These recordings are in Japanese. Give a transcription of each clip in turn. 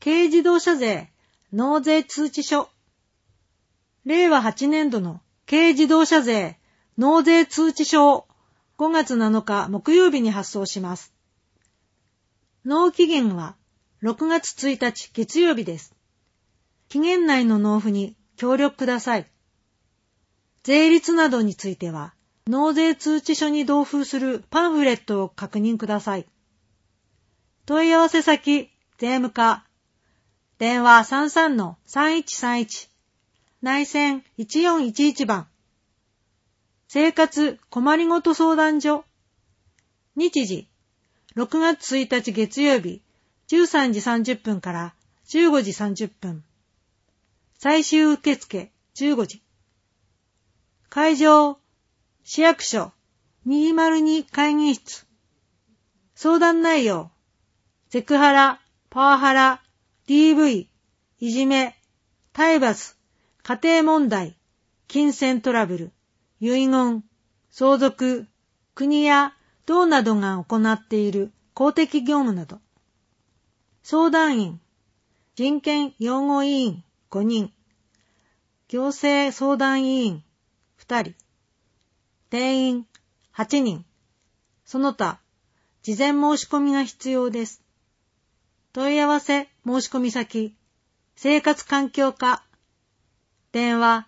軽自動車税納税通知書。令和8年度の軽自動車税納税通知書を5月7日木曜日に発送します。納期限は6月1日月曜日です。期限内の納付に協力ください。税率などについては、納税通知書に同封するパンフレットを確認ください。問い合わせ先、税務課。電話 33-3131。内線1411番。生活困りごと相談所。日時、6月1日月曜日、13時30分から15時30分。最終受付15時。会場、市役所202会議室。相談内容、セクハラ、パワハラ、DV、いじめ、体罰、家庭問題、金銭トラブル、遺言、相続、国や道などが行っている公的業務など。相談員、人権擁護委員5人、行政相談委員2人、定員8人、その他、事前申し込みが必要です。問い合わせ申し込み先、生活環境課、電話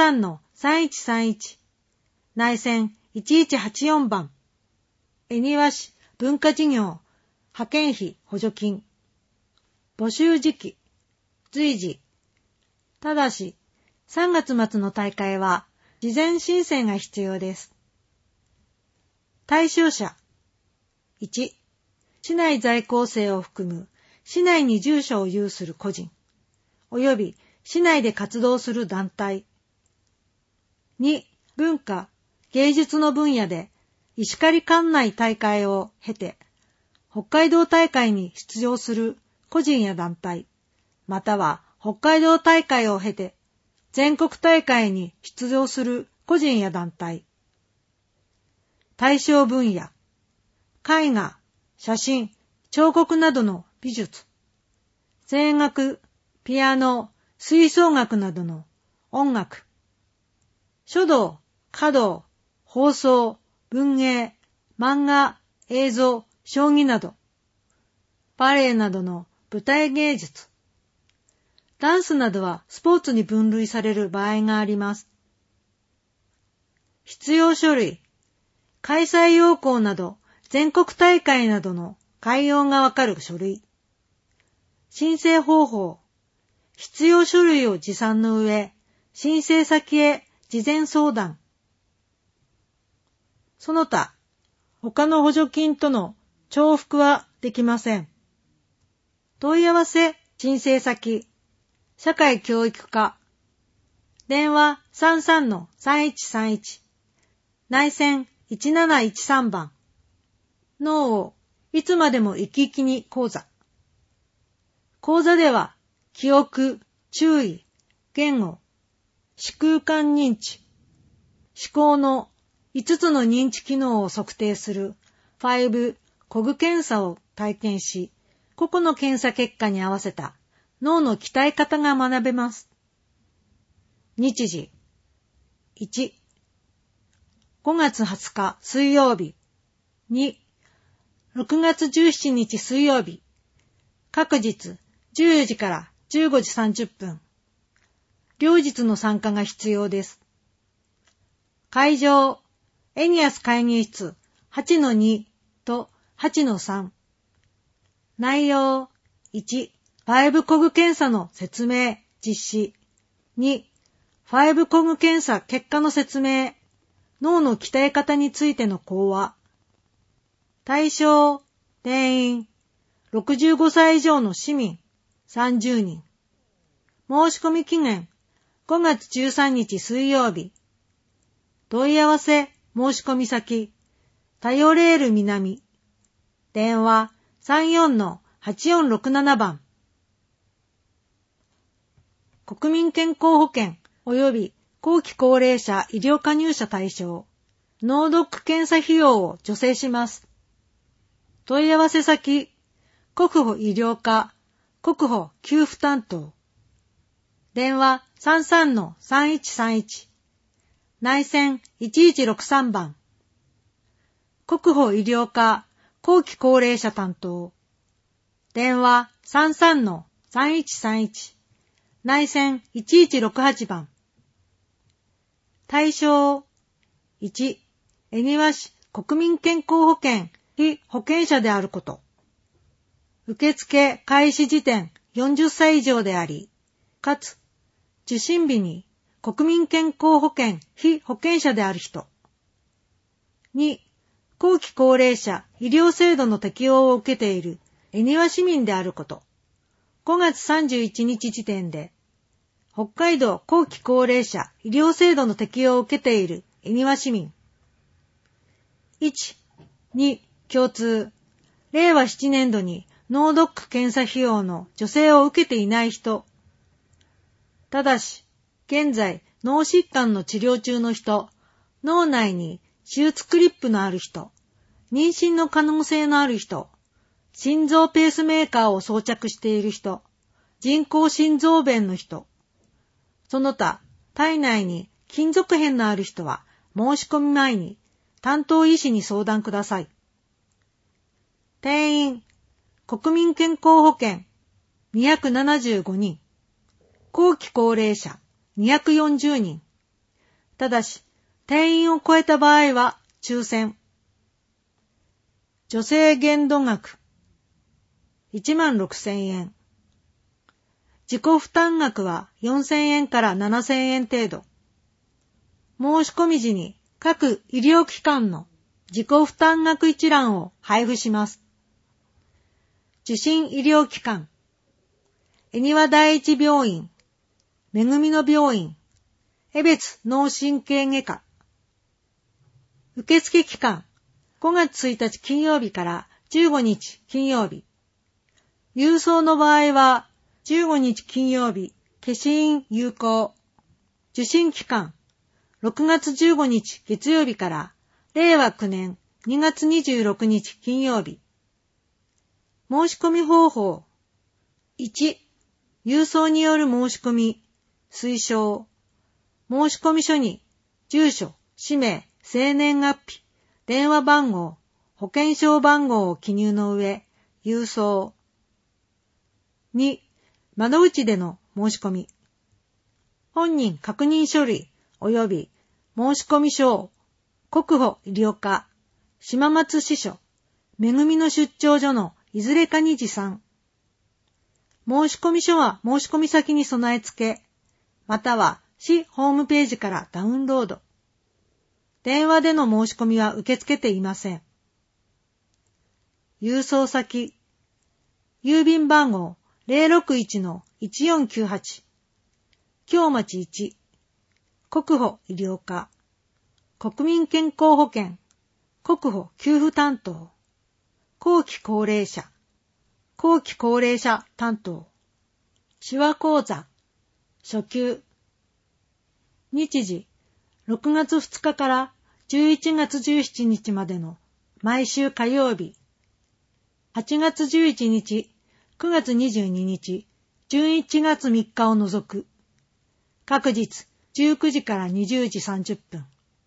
33-3131、内線1184番、恵庭市文化事業派遣費補助金、募集時期、随時、ただし、3月末の大会は、事前申請が必要です。対象者、1、市内在校生を含む市内に住所を有する個人、及び市内で活動する団体。2、文化、芸術の分野で石狩管内大会を経て、北海道大会に出場する個人や団体、または北海道大会を経て、全国大会に出場する個人や団体。対象分野、絵画、写真、彫刻などの美術。声楽、ピアノ、吹奏楽などの音楽。書道、華道、放送、文芸、漫画、映像、将棋など。バレエなどの舞台芸術。ダンスなどはスポーツに分類される場合があります。必要書類、開催要項など全国大会などの概要がわかる書類。申請方法、必要書類を持参の上、申請先へ事前相談。その他、他の補助金との重複はできません。問い合わせ、申請先、社会教育課、電話 33-3131、内線1713番、脳をいつまでも生き生きに講座。講座では、記憶、注意、言語、視空間認知、思考の5つの認知機能を測定する5コグ検査を体験し、個々の検査結果に合わせた脳の鍛え方が学べます。日時、1、5月20日水曜日、2、6月17日水曜日、各日14時から15時30分。両日の参加が必要です。会場、エニアス会議室 8-2 と 8-3。内容、1、5コグ検査の説明、実施。2、5コグ検査結果の説明、脳の鍛え方についての講話。対象、定員、65歳以上の市民、30人。申し込み期限、5月13日水曜日。問い合わせ、申し込み先、タヨレール南。電話 34-8467 番。国民健康保険及び後期高齢者医療加入者対象、脳ドック検査費用を助成します。問い合わせ先、国保医療課、 国保給付担当。電話33-3131。内線1163番。国保医療課後期高齢者担当。電話33-3131。内線1168番。対象1、恵庭市国民健康保険被保険者であること。受付開始時点40歳以上であり、かつ受診日に国民健康保険被保険者である人。2、後期高齢者医療制度の適用を受けている恵庭市民であること。5月31日時点で、北海道後期高齢者医療制度の適用を受けている恵庭市民。1、2、共通。令和7年度に脳ドック検査費用の助成を受けていない人。ただし、現在脳疾患の治療中の人、脳内に手術クリップのある人、妊娠の可能性のある人、心臓ペースメーカーを装着している人、人工心臓弁の人、その他、体内に金属片のある人は申し込み前に担当医師に相談ください。定員、国民健康保険275人、後期高齢者240人。ただし、定員を超えた場合は抽選。助成限度額16,000円。自己負担額は4,000円から7,000円程度。申し込み時に各医療機関の自己負担額一覧を配布します。受診医療機関、恵庭第一病院、めぐみの病院、江別脳神経外科。受付期間、5月1日金曜日から15日金曜日。郵送の場合は、15日金曜日、消印有効。受診期間、6月15日月曜日から令和9年2月26日金曜日。申し込み方法。1、郵送による申し込み、推奨。申し込み書に、住所、氏名、生年月日、電話番号、保険証番号を記入の上、郵送。2、窓口での申し込み。本人確認書類及び申し込み書、国保医療課、島松支所、めぐみの出張所のいずれかに持参。申し込み書は申し込み先に備え付け、または市ホームページからダウンロード。電話での申し込みは受け付けていません。郵送先、郵便番号 061-1498、京町1、国保医療課、国民健康保険、国保給付担当、後期高齢者、後期高齢者担当、手話講座、初級。日時、6月2日から11月17日までの毎週火曜日、8月11日、9月22日、11月3日を除く、各日19時から20時30分。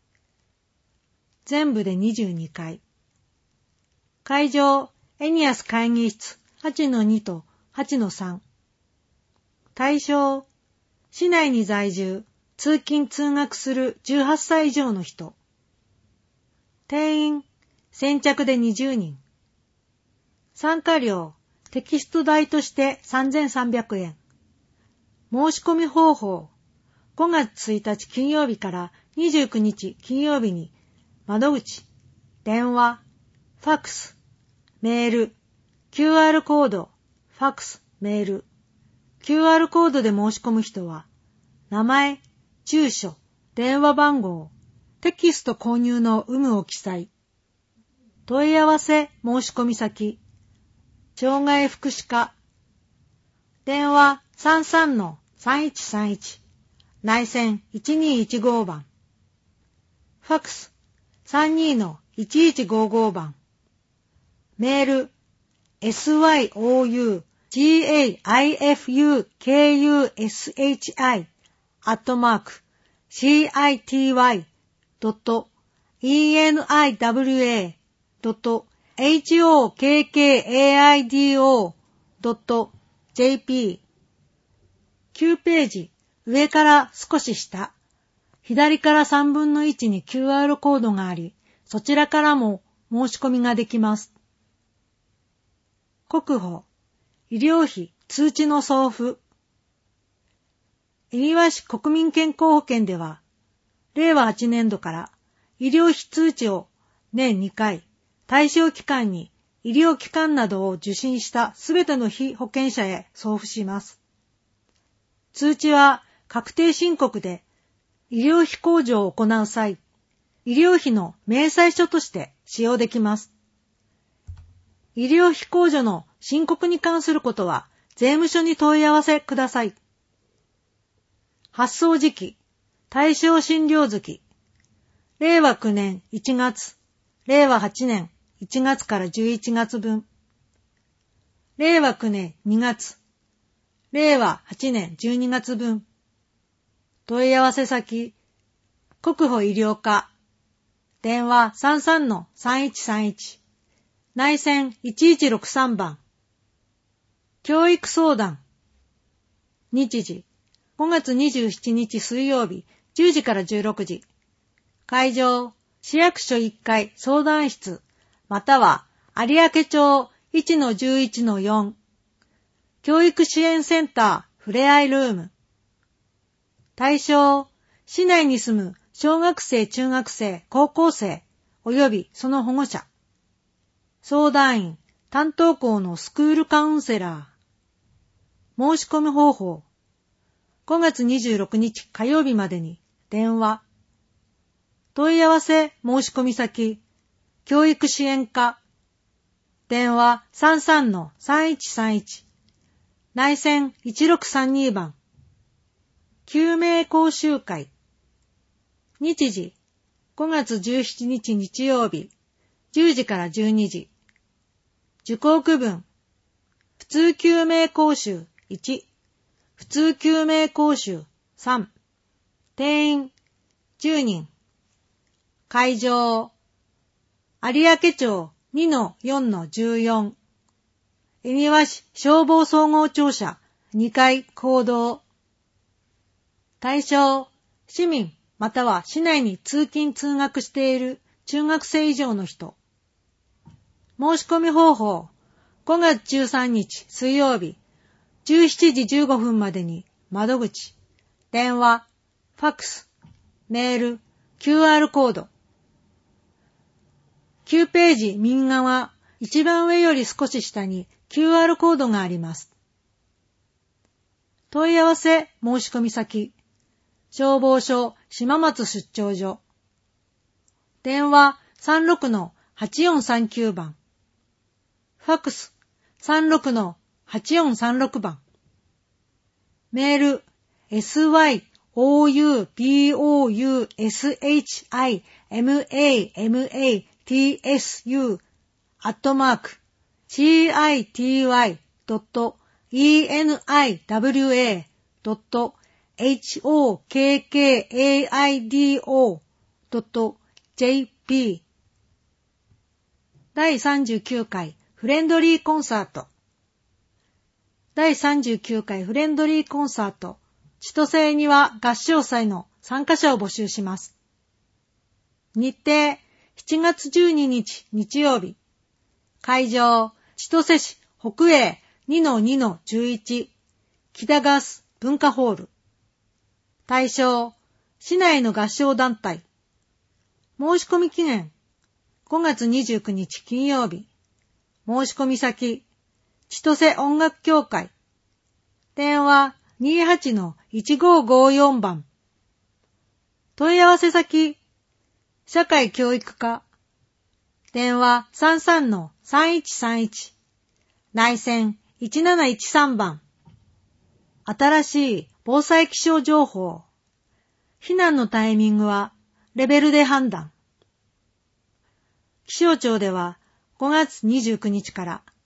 全部で22回。会場、エニアス会議室 8-2 と 8-3。対象、市内に在住、通勤通学する18歳以上の人。定員、先着で20人。参加料、テキスト代として3,300円。申し込み方法、5月1日金曜日から29日金曜日に、窓口、電話、ファックス、メール、QR コード、ファックス、メール。QR コードで申し込む人は、名前、住所、電話番号、テキスト購入の有無を記載。問い合わせ申し込み先、障害福祉課。電話33-3131、内線1215番。ファックス32-1155番。メール syou city-eniwashokkushii.jp 9ページ、上から少し下、左から3分の1に QR コードがあり、そちらからも申し込みができます。国保、医療費通知の送付。恵庭市国民健康保険では、令和8年度から医療費通知を年2回、対象期間に医療機関などを受診したすべての被保険者へ送付します。通知は確定申告で医療費控除を行う際、医療費の明細書として使用できます。医療費控除の申告に関することは税務署に問い合わせください。発送時期、対象診療月、令和9年1月、令和8年1月から11月分、令和9年2月、令和8年12月分、問い合わせ先、国保医療課、電話 33-3131、内線1163番、教育相談、日時、5月27日水曜日10時から16時、会場、市役所1階相談室、または有明町 1-11-4、教育支援センターふれあいルーム。対象、市内に住む小学生、中学生、高校生、およびその保護者。相談員、担当校のスクールカウンセラー。申し込み方法。5月26日火曜日までに電話。問い合わせ申し込み先、教育支援課。電話 33-3131。内線1632番。救命講習会。日時、5月17日日曜日、10時から12時。受講区分。普通救命講習1。普通救命講習3。定員10人。会場。有明町 2-4-14。恵庭市消防総合庁舎2階講堂。対象、市民または市内に通勤通学している中学生以上の人。申し込み方法、5月13日水曜日、17時15分までに窓口、電話、ファックス、メール、QR コード。9ページ右側、一番上より少し下にQR コードがあります。問い合わせ申し込み先、消防署島松出張所。電話 36-8439 番。ファックス 36-8436 番。メール city-eniwatsu@hokkaido.jp 第39回フレンドリーコンサート。第39回フレンドリーコンサート千歳には合唱祭の参加者を募集します。日程7月12日日曜日。会場千歳市北営 2-2-11 北ガス文化ホール。対象市内の合唱団体。申し込み期限5月29日金曜日。申し込み先千歳音楽協会。電話 28-1554 番。問い合わせ先社会教育課。電話 33-3131。内線1713番。新しい防災気象情報。避難のタイミングはレベルで判断。気象庁では5月29日から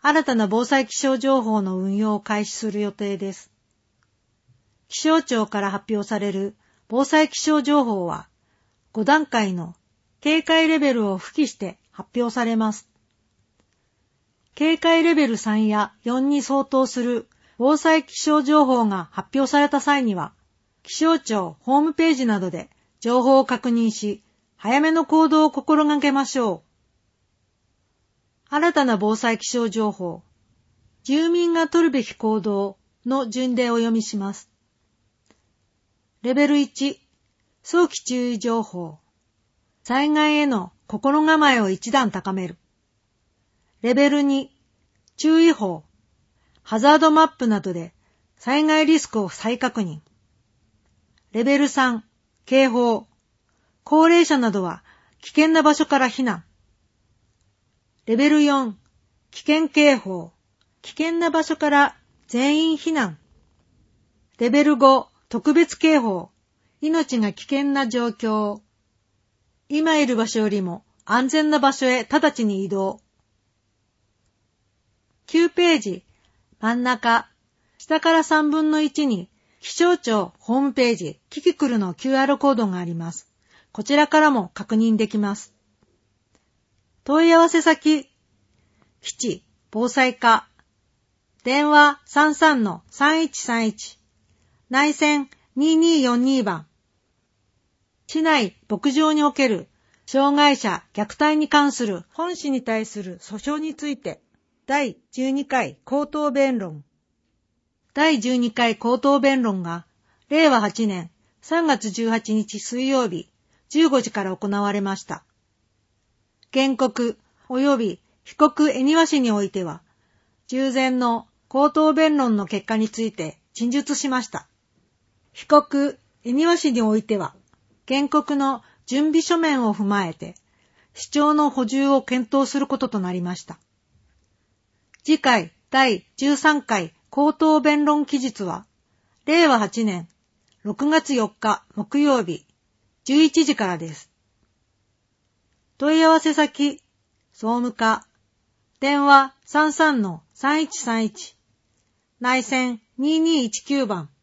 新たな防災気象情報の運用を開始する予定です。気象庁から発表される防災気象情報は、5段階の警戒レベルを付記して発表されます。警戒レベル3や4に相当する防災気象情報が発表された際には、気象庁ホームページなどで情報を確認し、早めの行動を心がけましょう。新たな防災気象情報、住民が取るべき行動の順でお読みします。レベル1、早期注意情報。災害への心構えを一段高める。レベル2、注意報。ハザードマップなどで災害リスクを再確認。レベル3、警報。高齢者などは危険な場所から避難。レベル4、危険警報。危険な場所から全員避難。レベル5、特別警報。命が危険な状況。今いる場所よりも安全な場所へ直ちに移動。9ページ、真ん中、下から3分の1に気象庁ホームページキキクルの QR コードがあります。こちらからも確認できます。問い合わせ先、基地防災課、電話 33-3131、内線2242番。市内牧場における障害者虐待に関する本市に対する訴訟について第12回口頭弁論。第12回口頭弁論が令和8年3月18日水曜日15時から行われました。原告及び被告恵庭市においては従前の口頭弁論の結果について陳述しました。被告恵庭市においては原告の準備書面を踏まえて主張の補充を検討することとなりました。次回第13回口頭弁論期日は令和8年6月4日木曜日11時からです。問い合わせ先、総務課、電話 33-3131、内線2219番。